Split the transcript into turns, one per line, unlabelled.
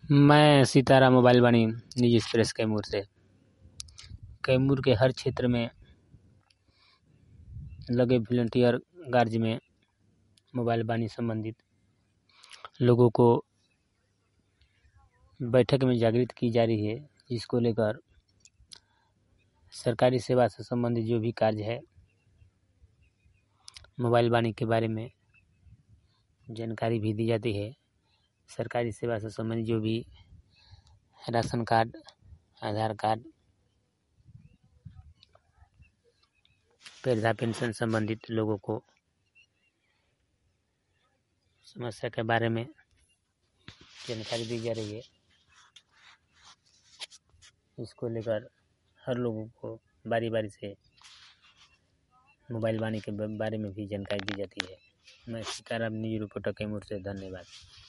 मैं सीताराम मोबाइल वाणी निजी एक्सप्रेस कैमूर से। कैमूर के हर क्षेत्र में लगे वॉलंटियर गार्ज में मोबाइल वाणी संबंधित लोगों को बैठक में जागृत की जा रही है, जिसको लेकर सरकारी सेवा से संबंधित जो भी कार्य है मोबाइल वाणी के बारे में जानकारी भी दी जाती है। सरकारी सेवा से संबंधित जो भी राशन कार्ड, आधार कार्ड, वृद्धा पेंशन संबंधित लोगों को समस्या के बारे में जानकारी दी जा रही है। इसको लेकर हर लोगों को बारी बारी से मोबाइल वाणी के बारे में भी जानकारी दी जाती है। मैं सीताराम न्यूज़ रिपोर्टर कैमूर से। धन्यवाद।